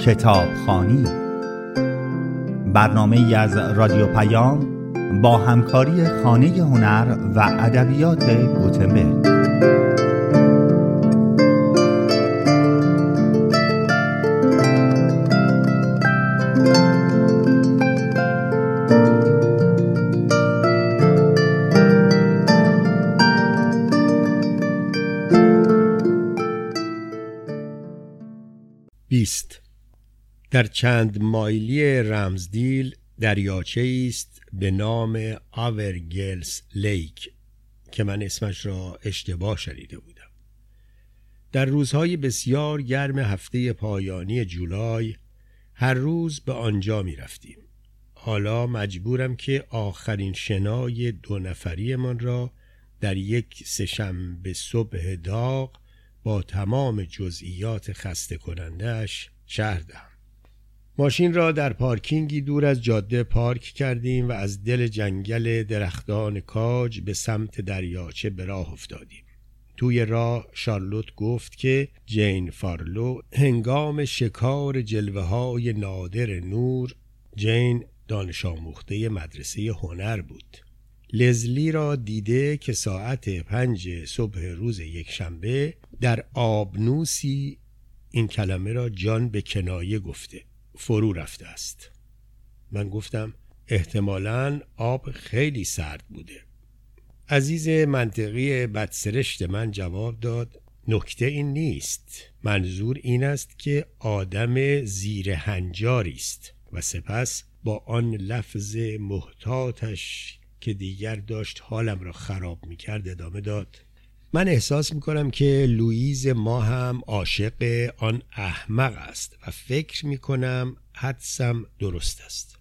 کتابخوانی، برنامه‌ای از رادیو پیام با همکاری خانه هنر و ادبیات گوتنبرگ. در چند مایلی رمزدیل دریاچه است به نام آورگلز لیک که من اسمش را اشتباه شنیده بودم. در روزهای بسیار گرم هفته پایانی جولای هر روز به آنجا می رفتیم. حالا مجبورم که آخرین شنای 2 نفری من را در یک سه‌شنبه صبح داغ با تمام جزئیات خسته کننده‌اش شرح دهم. ماشین را در پارکینگی دور از جاده پارک کردیم و از دل جنگل درختان کاج به سمت دریاچه به راه افتادیم. توی راه شارلوت گفت که جین فارلو هنگام شکار جلوه‌های نادر نور، جین دانش آموخته مدرسه هنر بود، لزلی را دیده که ساعت 5 صبح روز یکشنبه در آبنوسی، این کلمه را جان به کنایه گفته، فرو رفته است. من گفتم احتمالاً آب خیلی سرد بوده. عزیز منطقی بدسرشت من جواب داد نکته این نیست، منظور این است که آدم زیر هنجاری است. و سپس با آن لفظ محتاطش که دیگر داشت حالم را خراب می‌کرد ادامه داد من احساس می‌کنم که لوئیز ما هم عاشق آن احمق است و فکر می‌کنم حدسم درست است.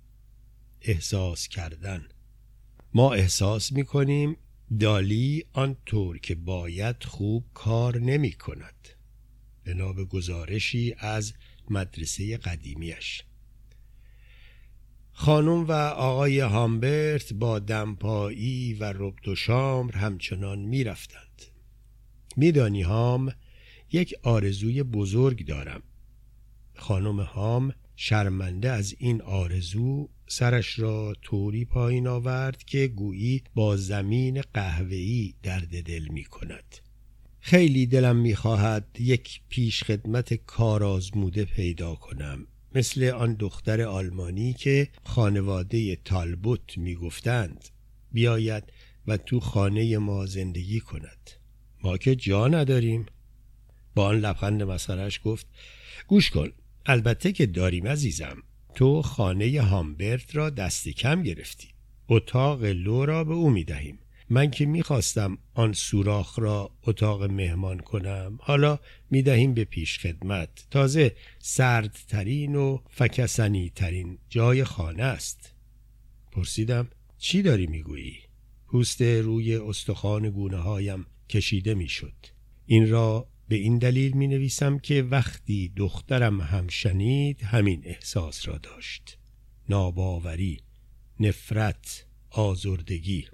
احساس کردن. ما احساس می‌کنیم دالی آنطور که باید خوب کار نمی‌کند. بنا به گزارشی از مدرسه قدیمیش. خانم و آقای هامبرت با دمپایی و ربط و شامر همچنان می رفتند. میدانی هام، یک آرزوی بزرگ دارم. خانم هام شرمنده از این آرزو سرش را طوری پایین آورد که گویی با زمین قهوه‌ای درد دل می کند. خیلی دلم می خواهد یک پیشخدمت کارآزموده پیدا کنم، مثل آن دختر آلمانی که خانواده تالبوت می گفتند بیاید و تو خانه ما زندگی کند. ما که جا نداریم. با آن لبخند مسخره‌اش گفت گوش کن، البته که داریم عزیزم. تو خانه هامبرت را دست کم گرفتی. اتاق لو را به او می دهیم. من که می خواستم آن سوراخ را اتاق مهمان کنم، حالا می دهیم به پیش خدمت. تازه سردترین و فکسنی ترین جای خانه است. پرسیدم چی داری می گویی؟ پوست روی استخوان گونه هایم کشیده می شد. این را به این دلیل می نویسم که وقتی دخترم هم شنید همین احساس را داشت. ناباوری، نفرت، آزردگی.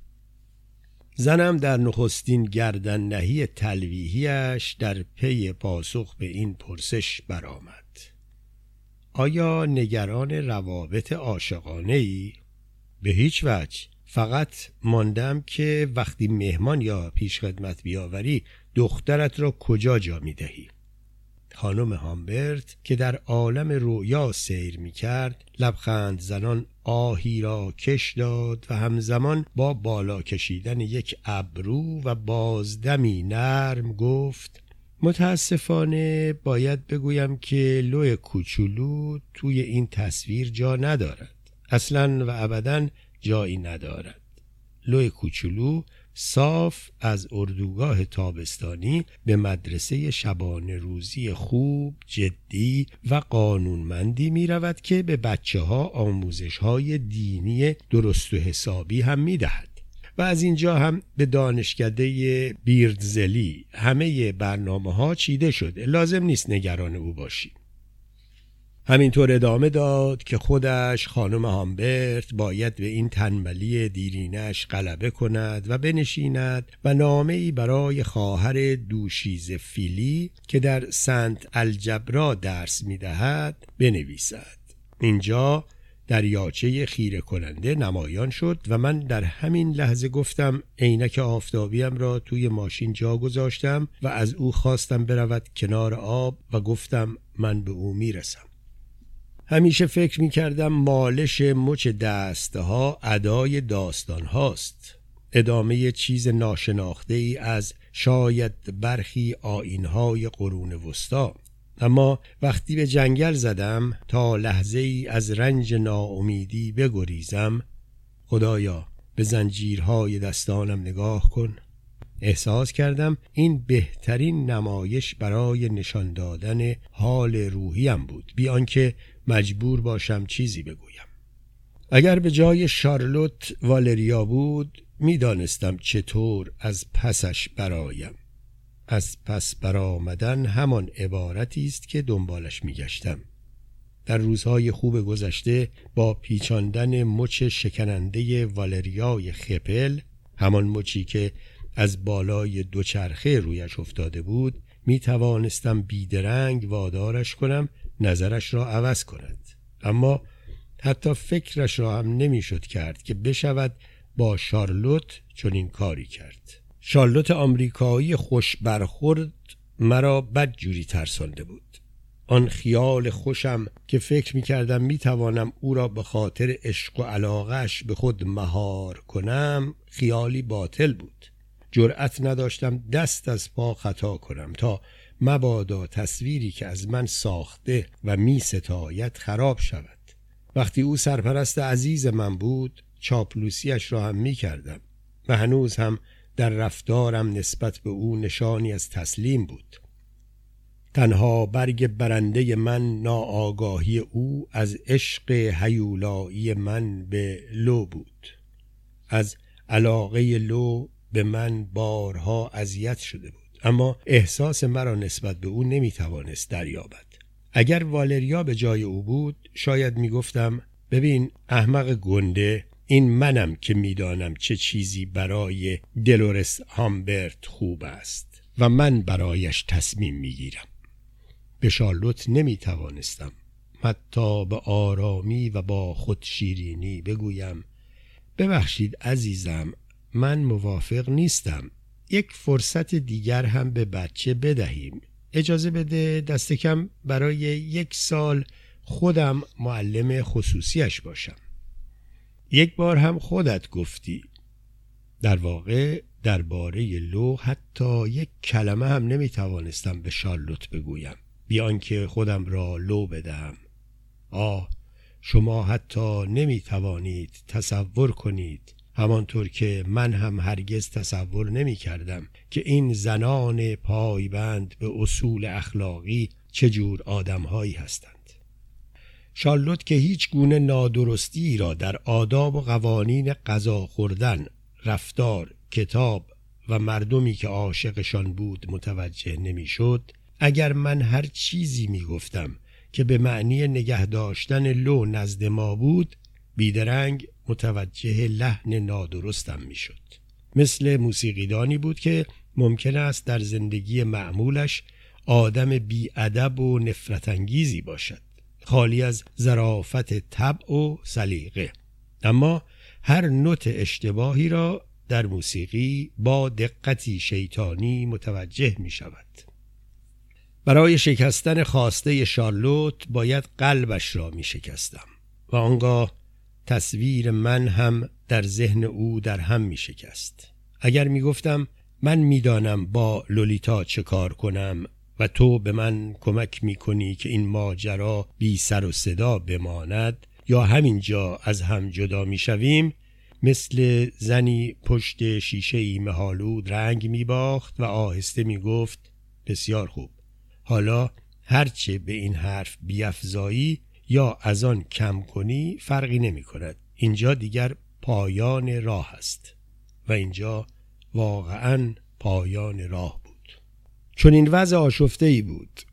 زنم در نخستین گردن نهی تلویحیش در پی پاسخ به این پرسش برآمد. آیا نگران روابط عاشقانه‌ای؟ به هیچ وجه. فقط ماندم که وقتی مهمان یا پیشخدمت بیاوری دخترت را کجا جا می دهی؟ خانم هامبرت که در عالم رویا سیر می کرد لبخند زنان آهی را کش داد و همزمان با بالا کشیدن یک ابرو و بازدمی نرم گفت متاسفانه باید بگویم که لو کوچولو توی این تصویر جا ندارد. اصلاً و ابداً جایی ندارد. لو کوچولو صاف از اردوگاه تابستانی به مدرسه شبانه روزی خوب، جدی و قانونمندی می رود که به بچه ها آموزش های دینی درست و حسابی هم می دهد. و از اینجا هم به دانشکده بیردزلی همه برنامه ها چیده شده. لازم نیست نگران او باشی. همینطور ادامه داد که خودش خانم هامبرت باید به این تنبلی دیرینش غلبه کند و بنشیند و نامه‌ای برای خواهر دوشیزه فیلی که در سنت الجبرا درس می‌دهد بنویسد. اینجا دریاچه خیره کننده نمایان شد و من در همین لحظه گفتم عینک آفتابیم را توی ماشین جا گذاشتم و از او خواستم برود کنار آب و گفتم من به او میرسم. همیشه فکر می‌کردم مالش مچ دستها ادای داستان هاست، ادامه چیز ناشناخته ای از شاید برخی آیین‌های قرون وسطی. اما وقتی به جنگل زدم تا لحظه ای از رنج ناامیدی بگریزم، خدایا به زنجیرهای دستانم نگاه کن. احساس کردم این بهترین نمایش برای نشان دادن حال روحیم بود، بی آنکه مجبور باشم چیزی بگویم. اگر به جای شارلوت والریا بود، میدانستم چطور از پسش برایم. از پس برآمدن همان عبارتی است که دنبالش میگشتم. در روزهای خوب گذشته با پیچاندن مچ شکننده والریای خپل، همان مچی که از بالای دوچرخه رویش افتاده بود، می توانستم بیدرنگ وادارش کنم نظرش را عوض کند. اما حتی فکرش را هم نمی شد کرد که بشود با شارلوت چنین کاری کرد. شارلوت آمریکایی خوش برخورد مرا بدجوری ترسانده بود. آن خیال خوشم که فکر می کردم می توانم او را به خاطر عشق و علاقهش به خود مهار کنم، خیالی باطل بود. جرأت نداشتم دست از پا خطا کنم تا مبادا تصویری که از من ساخته و می ستاید خراب شود. وقتی او سرپرست عزیز من بود، چاپلوسیش را هم می کردم و هنوز هم در رفتارم نسبت به او نشانی از تسلیم بود. تنها برگ برنده من ناآگاهی او از عشق هیولایی من به لو بود. از علاقه لو به من بارها اذیت شده بود، اما احساس مرا نسبت به او نمیتوانست دریابد. اگر والریا به جای او بود، شاید میگفتم ببین احمق گنده، این منم که میدانم چه چیزی برای دلورس هامبرت خوب است و من برایش تصمیم میگیرم. به شارلوت نمیتوانستم حتی به آرامی و با خود شیرینی بگویم ببخشید عزیزم، من موافق نیستم. یک فرصت دیگر هم به بچه بدهیم. اجازه بده دست کم برای 1 سال خودم معلم خصوصیش باشم. یک بار هم خودت گفتی. در واقع درباره لو حتی 1 کلمه هم نمیتوانستم به شارلوت بگویم، بی آنکه خودم را لو بدهم. شما حتی نمیتوانید تصور کنید، همانطور که من هم هرگز تصور نمی کردم که این زنان پایبند به اصول اخلاقی چجور آدمهایی هستند. شارلوت که هیچ گونه نادرستی را در آداب و قوانین غذا خوردن، رفتار، کتاب و مردمی که عاشقشان بود متوجه نمی شد، اگر من هر چیزی می گفتم که به معنی نگه داشتن لو نزد ما بود، بیدرنگ متوجه لحن نادرستم می شد. مثل موسیقیدانی بود که ممکن است در زندگی معمولش آدم بی‌ادب و نفرت انگیزی باشد، خالی از ظرافت طبع و سلیقه، اما هر نوت اشتباهی را در موسیقی با دقتی شیطانی متوجه می شود. برای شکستن خواسته شارلوت باید قلبش را می شکستم و آنگاه تصویر من هم در ذهن او در هم می شکست. اگر می گفتم من می دانم با لولیتا چه کار کنم و تو به من کمک می کنی که این ماجرا بی سر و صدا بماند یا همینجا از هم جدا می شویم، مثل زنی پشت شیشه مه‌آلود رنگ می باخت و آهسته می گفت بسیار خوب، حالا هرچه به این حرف بیفزایی یا از آن کم کنی فرقی نمی کند. اینجا دیگر پایان راه است. و اینجا واقعاً پایان راه بود. چون این وضع آشفته‌ای بود.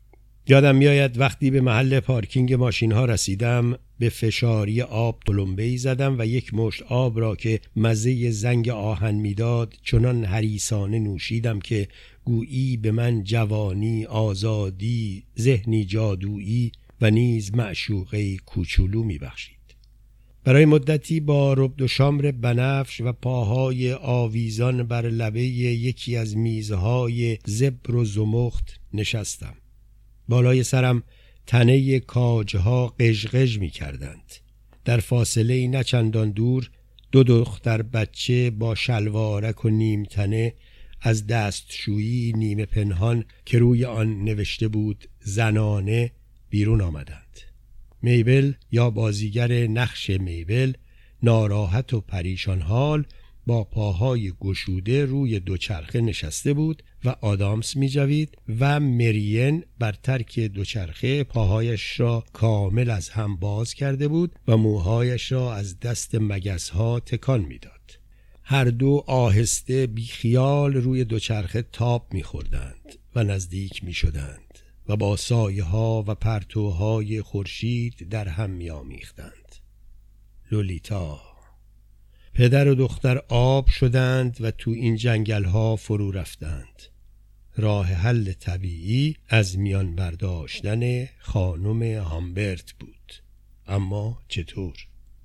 یادم میآید وقتی به محل پارکینگ ماشین ها رسیدم به فشاری آب تلمبه‌ای زدم و یک مشت آب را که مزه زنگ آهن میداد چنان حریصانه نوشیدم که گویی به من جوانی، آزادی، ذهنی جادویی و نیز معشوقه کوچولو میبخشید. برای مدتی با ربد و شامر بنفش و پاهای آویزان بر لبه یکی از میزهای زبر و زمخت نشستم. بالای سرم تنه کاجها قژقژ می کردند. در فاصله نه چندان دور 2 دختر بچه با شلوارک و نیم تنه از دستشویی نیمه پنهان که روی آن نوشته بود زنانه بیرون آمدند. میبل یا بازیگر نقش میبل ناراحت و پریشان حال با پاهای گشوده روی دوچرخه نشسته بود و آدامس می جوید و مرین بر ترک دوچرخه پاهایش را کامل از هم باز کرده بود و موهایش را از دست مگسها تکان می داد. هر دو آهسته بیخیال روی دوچرخه تاب می خوردند و نزدیک می شدند و با سایه ها و پرتوهای خورشید در هم می آمیختند. لولیتا. پدر و دختر آب شدند و تو این جنگل ها فرو رفتند. راه حل طبیعی از میان برداشتن خانم هامبرت بود. اما چطور؟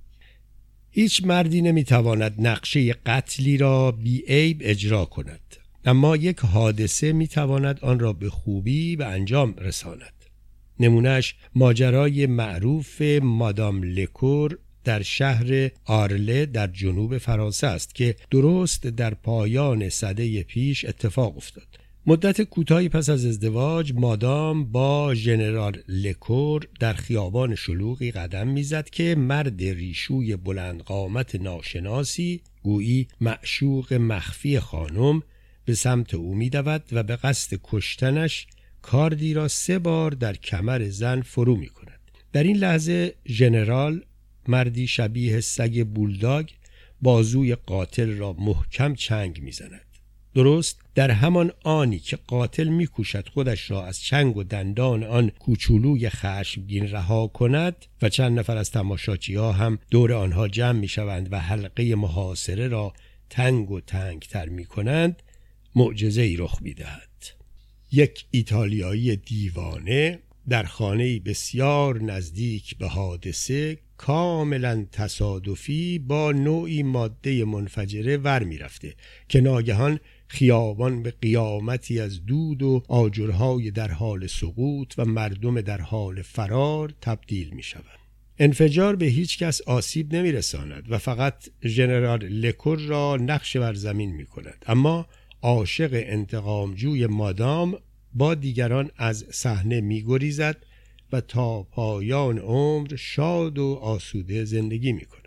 هیچ مردی نمیتواند نقشه قتلی را بی عیب اجرا کند، اما یک حادثه میتواند آن را به خوبی به انجام رساند. نمونهش ماجرای معروف مادام لکور در شهر آرله در جنوب فرانسه است که درست در پایان سده پیش اتفاق افتاد. مدت کوتاهی پس از ازدواج مادام با ژنرال لکور در خیابان شلوغی قدم میزد که مرد ریشوی بلند قامت ناشناسی گویی معشوق مخفی خانم به سمت او میدود و به قصد کشتنش کاردی را 3 بار در کمر زن فرو می کند. در این لحظه ژنرال، مردی شبیه سگ بولداگ، بازوی قاتل را محکم چنگ میزند. درست در همان آنی که قاتل میکوشد خودش را از چنگ و دندان آن کوچولوی خشمگین رها کند و چند نفر از تماشاچی‌ها هم دور آنها جمع میشوند و حلقه محاصره را تنگ و تنگتر میکنند، معجزه‌ای رخ میدهد. یک ایتالیایی دیوانه در خانه‌ای بسیار نزدیک به حادثه کاملا تصادفی با نوعی ماده منفجره ور می‌رفته که ناگهان خیابان به قیامتی از دود و آجرهای در حال سقوط و مردم در حال فرار تبدیل می‌شود. انفجار به هیچ کس آسیب نمی‌رساند و فقط ژنرال لکور را نقش بر زمین می‌کند، اما عاشق انتقامجوی مادام با دیگران از صحنه می‌گریزد و تا پایان عمر شاد و آسوده زندگی می‌کند.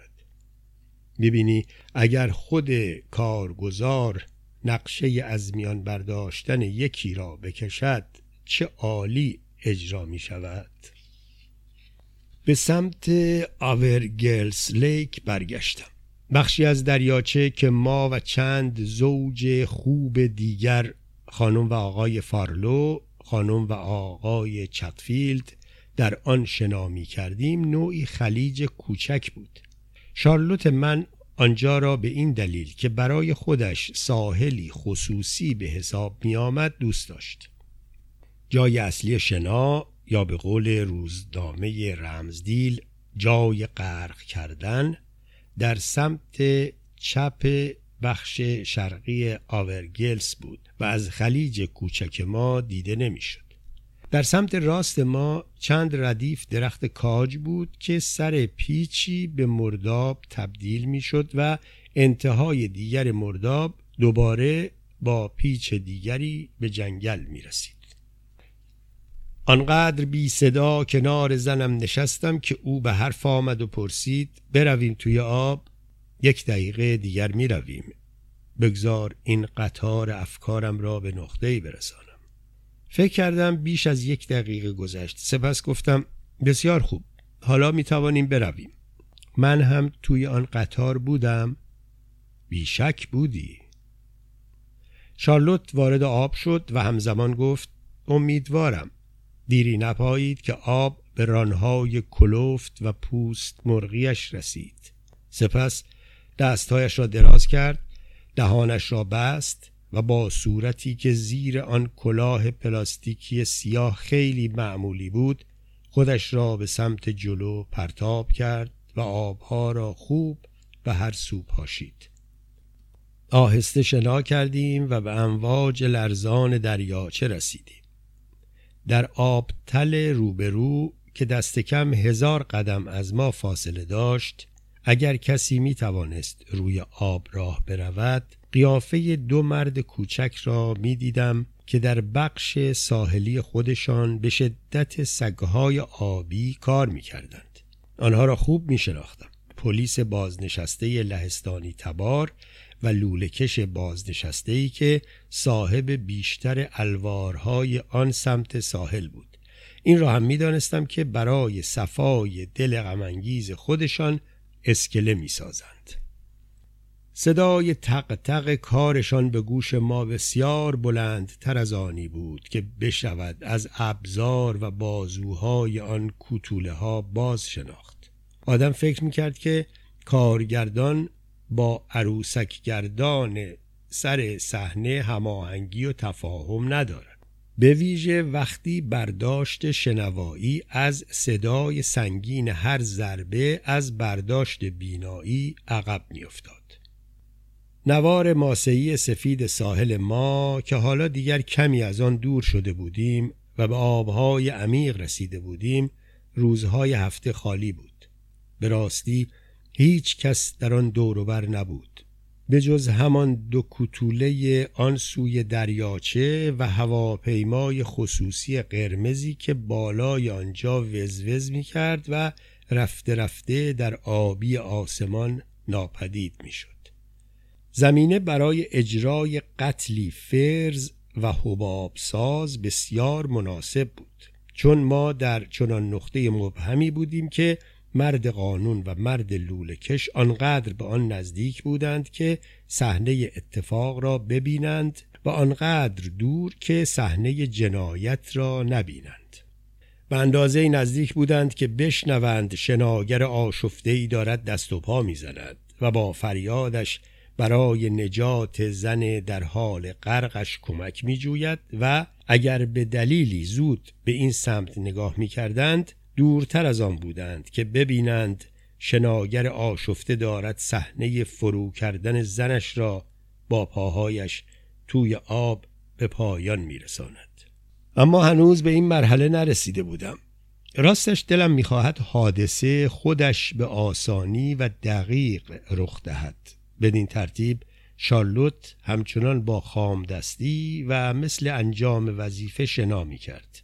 ببینی اگر خود کارگزار نقشه از میان برداشتن یکی را بکشد چه عالی اجرا می‌شود. به سمت آورگلز لیک برگشتم. بخشی از دریاچه که ما و چند زوج خوب دیگر، خانم و آقای فارلو، خانم و آقای چتفیلد، در آن شنا می کردیم نوعی خلیج کوچک بود. شارلوت من آنجا را به این دلیل که برای خودش ساحلی خصوصی به حساب می آمد دوست داشت. جای اصلی شنا یا به قول روزنامه رمزدیل جای غرق کردن در سمت چپ بخش شرقی آورگلز بود و از خلیج کوچک ما دیده نمیشد. در سمت راست ما چند ردیف درخت کاج بود که سر پیچی به مرداب تبدیل میشد و انتهای دیگر مرداب دوباره با پیچ دیگری به جنگل می رسید. آنقدر بی صدا کنار زنم نشستم که او به حرف آمد و پرسید برویم توی آب. 1 دقیقه دیگر می رویم. بگذار این قطار افکارم را به نقطه‌ای برسانم. فکر کردم بیش از 1 دقیقه گذشت. سپس گفتم بسیار خوب، حالا می توانیم برویم. من هم توی آن قطار بودم. بیشک بودی. شارلوت وارد آب شد و همزمان گفت امیدوارم. دیری نپایید که آب به رانهای کلفت و پوست مرغیش رسید. سپس دستهایش را دراز کرد، دهانش را بست و با صورتی که زیر آن کلاه پلاستیکی سیاه خیلی معمولی بود خودش را به سمت جلو پرتاب کرد و آبها را خوب به هر سو پاشید. آهسته شنا کردیم و به امواج لرزان دریاچه رسیدیم. در آب تل روبرو که دست کم 1000 قدم از ما فاصله داشت، اگر کسی می توانست روی آب راه برود، قیافه 2 مرد کوچک را می دیدم که در بخش ساحلی خودشان به شدت سگهای آبی کار می کردند. آنها را خوب می شناختم. پلیس بازنشسته لهستانی تبار و لوله‌کش بازنشسته‌ای که صاحب بیشتر الوارهای آن سمت ساحل بود. این را هم می دانستم که برای صفای دل غم‌انگیز خودشان اسکله می سازند. صدای تق تق کارشان به گوش ما بسیار بلند تر از آنی بود که بشود از ابزار و بازوهای آن کوتوله ها باز شناخت. آدم فکر می کرد که کارگردان با عروسک گردان سر صحنه هماهنگی و تفاهم ندارد. به ویژه وقتی برداشت شنوایی از صدای سنگین هر ضربه از برداشت بینایی عقب می افتاد. نوار ماسه‌ای سفید ساحل ما که حالا دیگر کمی از آن دور شده بودیم و به آبهای عمیق رسیده بودیم، روزهای هفته خالی بود. به راستی هیچ کس در آن دور و بر نبود به جز همان 2 کوتوله آن سوی دریاچه و هواپیمای خصوصی قرمزی که بالای آنجا وزوز می کرد و رفته رفته در آبی آسمان ناپدید می شد. زمینه برای اجرای قتلی فرز و حباب ساز بسیار مناسب بود، چون ما در چنان نقطه مبهمی بودیم که مرد قانون و مرد لوله‌کش آنقدر به آن نزدیک بودند که صحنه اتفاق را ببینند و آنقدر دور که صحنه جنایت را نبینند. به اندازه نزدیک بودند که بشنوند شناگر آشفته‌ای دارد دست و پا می‌زند و با فریادش برای نجات زن در حال غرقش کمک می‌جوید و اگر به دلیلی زود به این سمت نگاه می‌کردند دورتر از آن بودند که ببینند شناگر آشفته دارد صحنه فرو کردن زنش را با پاهایش توی آب به پایان می‌رساند. اما هنوز به این مرحله نرسیده بودم. راستش دلم می‌خواهد حادثه خودش به آسانی و دقیق رخ دهد. بدین ترتیب شارلوت همچنان با خامدستی و مثل انجام وظیفه شنا می‌کرد.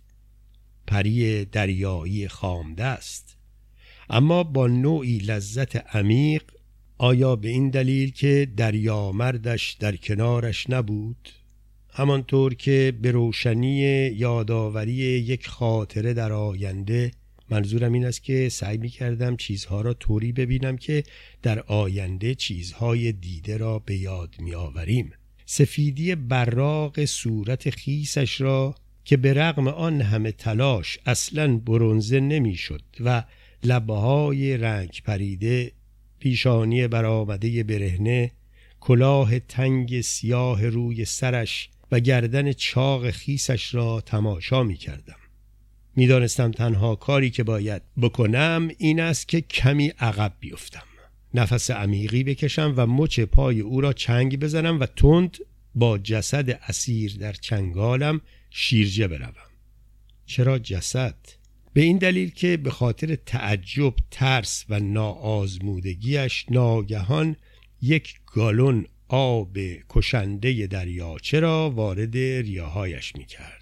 پری دریایی خامدست، اما با نوعی لذت عمیق. آیا به این دلیل که دریامردش در کنارش نبود؟ همانطور که به روشنی یادآوری یک خاطره در آینده، منظورم این است که سعی می کردم چیزها را طوری ببینم که در آینده چیزهای دیده را به یاد می آوریم. سفیدی براق صورت خیسش را که به رغم آن همه تلاش اصلاً برنزه نمی شد و لبهای رنگ پریده، پیشانی برآمده برهنه، کلاه تنگ سیاه روی سرش و گردن چاق خیسش را تماشا می کردم. می دانستم تنها کاری که باید بکنم این است که کمی عقب بیفتم، نفس عمیقی بکشم و مچ پای او را چنگ بزنم و تند با جسد اسیر در چنگالم شیرجه بروم. چرا جسد؟ به این دلیل که به خاطر تعجب، ترس و ناآزمودگیش ناگهان 1 گالون آب کشنده دریاچه را وارد ریه‌هایش می‌کرد.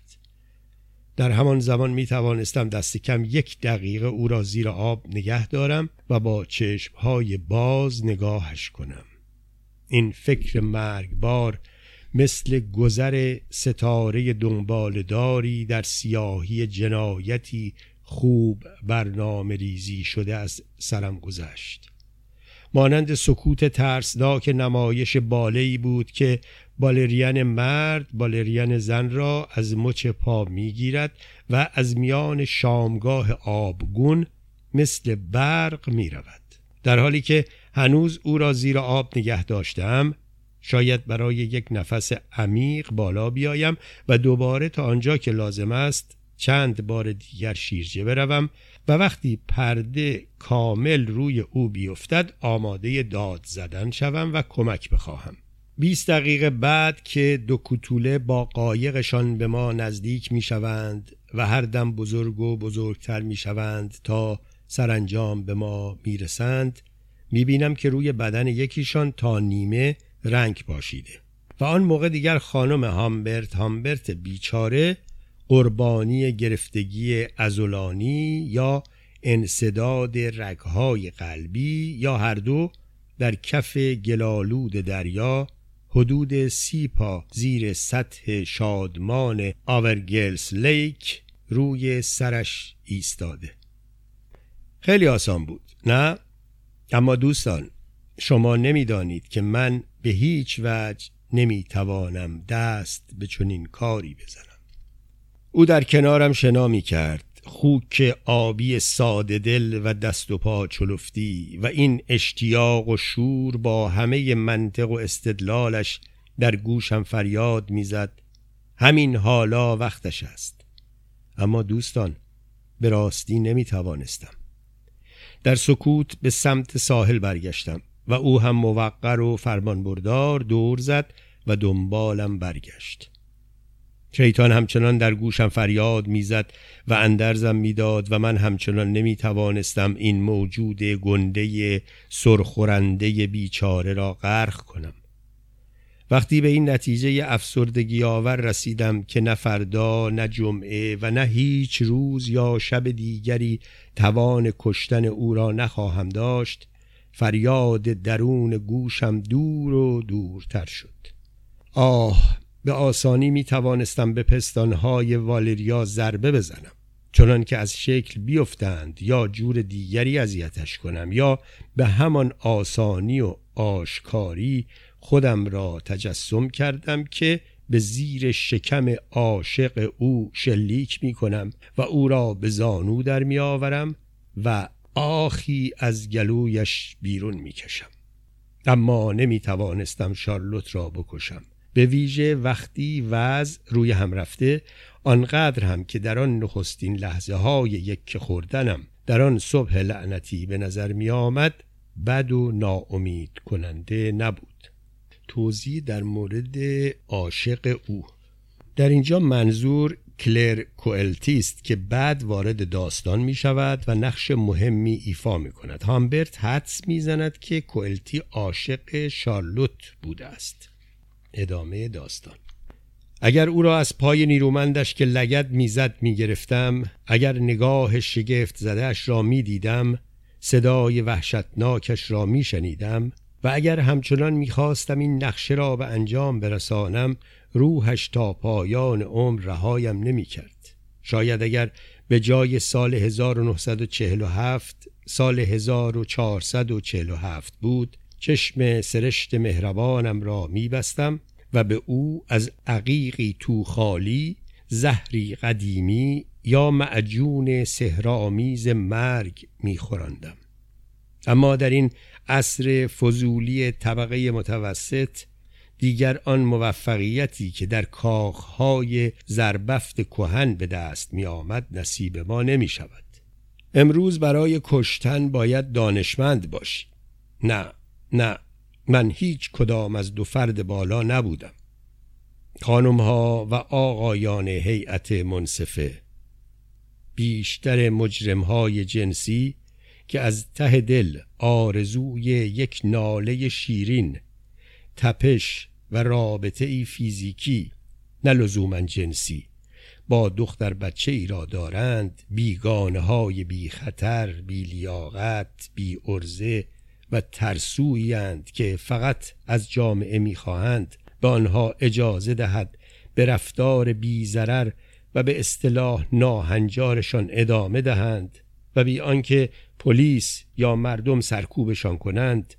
در همان زمان می توانستم دست کم 1 دقیقه او را زیر آب نگه دارم و با چشمهای باز نگاهش کنم. این فکر مرگبار مثل گذر ستاره دنبالداری در سیاهی جنایتی خوب برنامه ریزی شده از سرم گذشت. مانند سکوت ترسناک نمایش باله‌ای بود که بالرین مرد بالرین زن را از مچ پا میگیرد و از میان شامگاه آبگون مثل برق میرود. در حالی که هنوز او را زیر آب نگه داشتم، شاید برای یک نفس عمیق بالا بیایم و دوباره تا آنجا که لازم است چند بار دیگر شیرجه بروم و وقتی پرده کامل روی او بیفتد آماده داد زدن شوم و کمک بخواهم. 20 دقیقه بعد که 2 کوتوله با قایقشان به ما نزدیک می شوند و هر دم بزرگ و بزرگتر می شوند تا سرانجام به ما می رسند، می بینم که روی بدن یکیشان تا نیمه رنگ پاشیده و آن موقع دیگر خانم هامبرت بیچاره قربانی گرفتگی عضلانی یا انسداد رگهای قلبی یا هر دو در کف گلالود دریا حدود 30 پا زیر سطح شادمان آورگلس لیک روی سرش ایستاده. خیلی آسان بود، نه؟ اما دوستان، شما نمیدانید که من به هیچ وجه نمیتوانم دست به چنین کاری بزنم. او در کنارم شنا می کرد، خوک آبی ساده دل و دست و پا چلفتی و این اشتیاق و شور با همه منطق و استدلالش در گوشم فریاد می زد همین حالا وقتش است. اما دوستان، به راستی نمی توانستم. در سکوت به سمت ساحل برگشتم و او هم موقر و فرمانبردار دور زد و دنبالم برگشت. شیطان همچنان در گوشم فریاد میزد و اندرزم میداد و من همچنان نمیتوانستم این موجود گنده سرخورنده بیچاره را غرق کنم. وقتی به این نتیجه افسردگی آور رسیدم که نه فردا، نه جمعه و نه هیچ روز یا شب دیگری توان کشتن او را نخواهم داشت، فریاد درون گوشم دور و دورتر شد. آه، به آسانی می توانستم به پستانهای والریا ضربه بزنم، چنان که از شکل بیفتند یا جور دیگری اذیتش کنم، یا به همان آسانی و آشکاری خودم را تجسم کردم که به زیر شکم عاشق او شلیک می کنم و او را به زانو در می آورم و آخی از گلویش بیرون می کشم. اما نمی توانستم شارلوت را بکشم، به ویژه وقتی وضع روی هم رفته، آنقدر هم که در آن نخستین لحظه های یک خوردنم در آن صبح لعنتی به نظر می آمد، بد و ناامید کننده نبود. توضیح در مورد عاشق او. در اینجا منظور کلر کوئلتی است که بعد وارد داستان می شود و نقش مهمی ایفا می کند. هامبرت حدس می زند که کوئلتی عاشق شارلوت بوده است. ادامه داستان. اگر او را از پای نیرومندش که لگد میزد میگرفتم، اگر نگاه شگفت زدهش را میدیدم، صدای وحشتناکش را میشنیدم و اگر همچنان میخواستم این نقشه را به انجام برسانم، روحش تا پایان عمر رهایم نمیکرد. شاید اگر به جای سال 1947 سال 1447 بود، چشم سرشت مهربانم را میبستم و به او از عقیقی تو خالی، زهری قدیمی یا معجون سحرآمیز مرگ میخوراندم. اما در این عصر فضولی طبقه متوسط دیگر آن موفقیتی که در کاخهای زربفت کهن به دست می آمد نصیب ما نمی شود. امروز برای کشتن باید دانشمند باشی. نه، من هیچ کدام از 2 فرد بالا نبودم. خانمها و آقایان هیئت منصفه، بیشتر مجرمهای جنسی که از ته دل آرزوی یک ناله شیرین، تپش و رابطه ای فیزیکی نه لزوماً جنسی با دختر بچه ای را دارند، بیگانه های بی خطر، بی لیاقت، بی عرضه و ترسویند که فقط از جامعه می‌خواهند به آنها اجازه دهد به رفتار بی ضرر و به اصطلاح ناهنجارشان ادامه دهند و بی آنکه پلیس یا مردم سرکوبشان کنند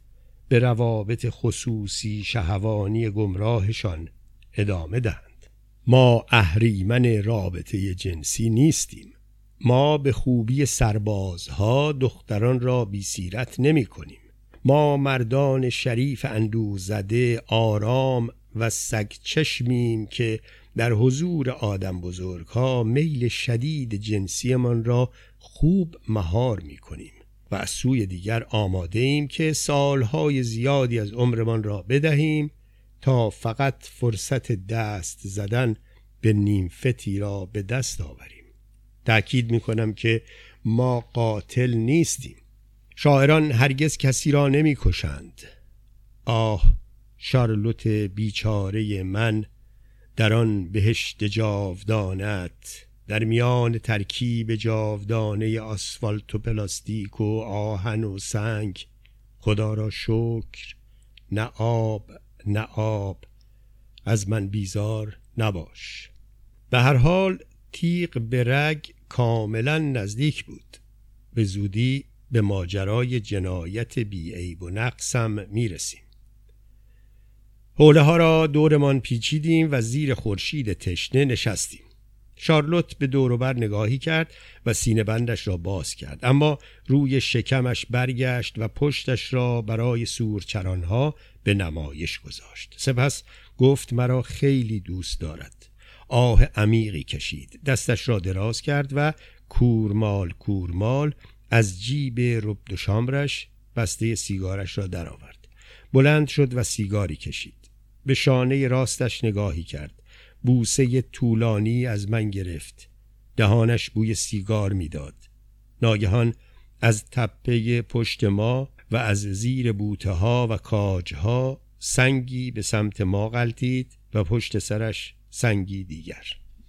به روابط خصوصی شهوانی گمراهشان ادامه دهند. ما اهریمن رابطه جنسی نیستیم. ما به خوبی سربازها دختران را بی‌سیرت نمی کنیم. ما مردان شریف اندوه زده، آرام و سگ چشمیم که در حضور آدم بزرگها میل شدید جنسیمان را خوب مهار می کنیم و از سوی دیگر آماده ایم که سالهای زیادی از عمرمان را بدهیم تا فقط فرصت دست زدن به نیمفتی را به دست آوریم. تأکید می کنم که ما قاتل نیستیم. شاعران هرگز کسی را نمی کشند. آه شارلوت بیچاره من، در آن بهشت جاودانت، در میان ترکیب جاودانه آسفالت و پلاستیک و آهن و سنگ، خدا را شکر نه آب نه آب، از من بیزار نباش. به هر حال تیغ به رگ کاملا نزدیک بود. به زودی به ماجرای جنایت بی‌عیب و نقصم میرسیم. حوله ها را دورمان پیچیدیم و زیر خورشید تشنه نشستیم. شارلوت به دور و بر نگاهی کرد و سینه بندش را باز کرد، اما روی شکمش برگشت و پشتش را برای سورچرانها به نمایش گذاشت. سپس گفت مرا خیلی دوست دارد. آه عمیقی کشید، دستش را دراز کرد و کورمال کورمال از جیب رب دو شامرش بسته سیگارش را درآورد. بلند شد و سیگاری کشید. به شانه راستش نگاهی کرد. بوسه طولانی از من گرفت. دهانش بوی سیگار میداد. ناگهان از تپه پشت ما و از زیر بوته ها و کاج ها سنگی به سمت ما غلتید و پشت سرش سنگی دیگر.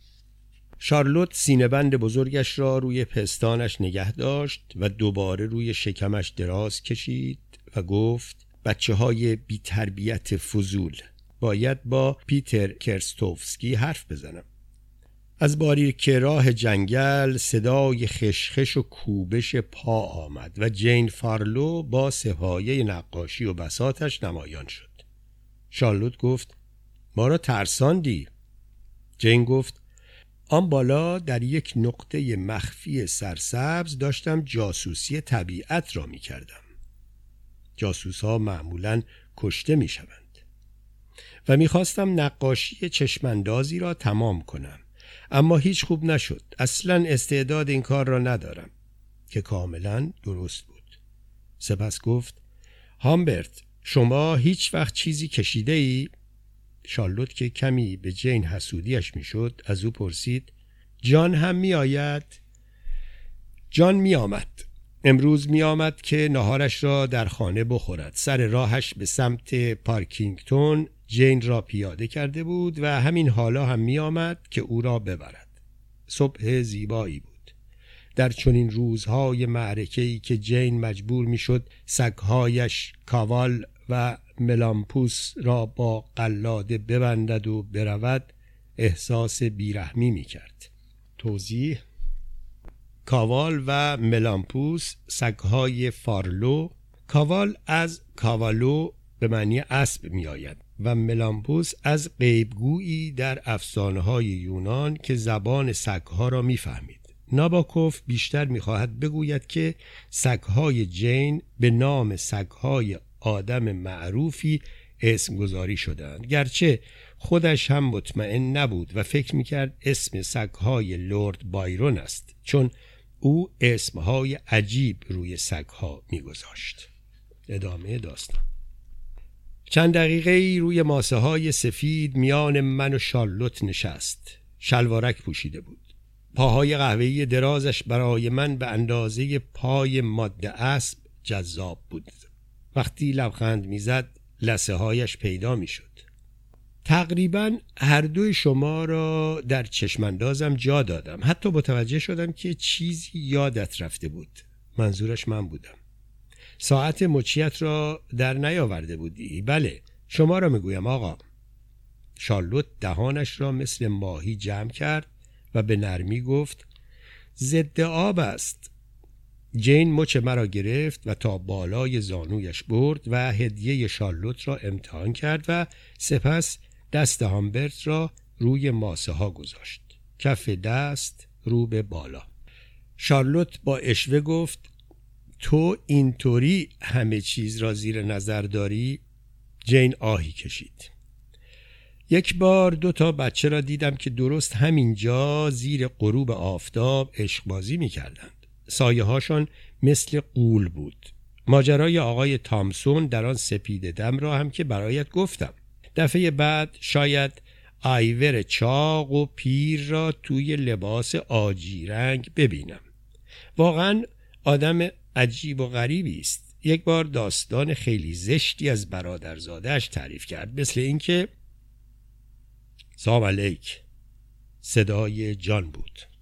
شارلوت سینه‌بند بزرگش را روی پستانش نگه داشت و دوباره روی شکمش دراز کشید و گفت بچه‌های بی تربیت فضول، باید با پیتر کرستوفسکی حرف بزنم. از باریک راه جنگل صدای خشخش و کوبش پا آمد و جین فارلو با سپایه نقاشی و بساطش نمایان شد. شارلوت گفت ما را ترساندی. جین گفت آن بالا در یک نقطه مخفی سرسبز داشتم جاسوسی طبیعت را می کردم. جاسوس ها معمولاً کشته می شوند و می خواستم نقاشی چشماندازی را تمام کنم، اما هیچ خوب نشد. اصلاً استعداد این کار را ندارم، که کاملاً درست بود. سپس گفت هامبرت، شما هیچ وقت چیزی کشیده ای؟ شارلوت که کمی به جین حسودیش می شد از او پرسید جان هم می آید؟ جان می آمد. امروز می آمد که ناهارش را در خانه بخورد. سر راهش به سمت پارکینگتون جین را پیاده کرده بود و همین حالا هم می آمد که او را ببرد. صبح زیبایی بود. در چنین روزهای معرکه‌ای که جین مجبور می شد سگ‌هایش کاوال و ملامپوس را با قلاده ببندد و برود، احساس بیرحمی می کرد. توضیح: کاوال و ملامپوس سگ‌های فارلو. کاوال از کاوالو به معنی اسب می آید و ملامپوس از غیبگویی در افسانه‌های یونان که زبان سگ‌ها را می فهمید. ناباکوف بیشتر می خواهد بگوید که سگ‌های جین به نام سگ‌های آدم معروفی اسم گذاری شدند، گرچه خودش هم مطمئن نبود و فکر میکرد اسم سگ‌های لورد بایرون است، چون او اسمهای عجیب روی سگ‌ها میگذاشت. ادامه داستان. چند دقیقه‌ای روی ماسه‌های سفید میان من و شارلوت نشست. شلوارک پوشیده بود. پاهای قهوه‌ای درازش برای من به اندازه پای ماده اسب جذاب بود. وقتی لبخند میزد لثه هایش پیدا میشد. تقریبا هر دوی شما را در چشماندازم جا دادم. حتی متوجه شدم که چیزی یادت رفته بود. منظورش من بودم. ساعت مچیت را در نیاورده بودی. بله، شما را میگویم آقا. شارلوت دهانش را مثل ماهی جمع کرد و به نرمی گفت ضد آب است. جین مچ مرا گرفت و تا بالای زانویش برد و هدیه شارلوت را امتحان کرد و سپس دست هامبرت را روی ماسه ها گذاشت. کف دست رو به بالا. شارلوت با اشوه گفت: تو اینطوری همه چیز را زیر نظر داری؟ جین آهی کشید. یک بار 2 بچه را دیدم که درست همینجا زیر غروب آفتاب عشقبازی می‌کردند. سایه هاشان مثل غول بود. ماجرای آقای تامسون در آن سپید دم را هم که برایت گفتم. دفعه بعد شاید آیور چاق و پیر را توی لباس آجی رنگ ببینم. واقعا آدم عجیب و غریبی است. یک بار داستان خیلی زشتی از برادرزاده‌اش تعریف کرد، مثل اینکه سلام علیک. صدای جان بود.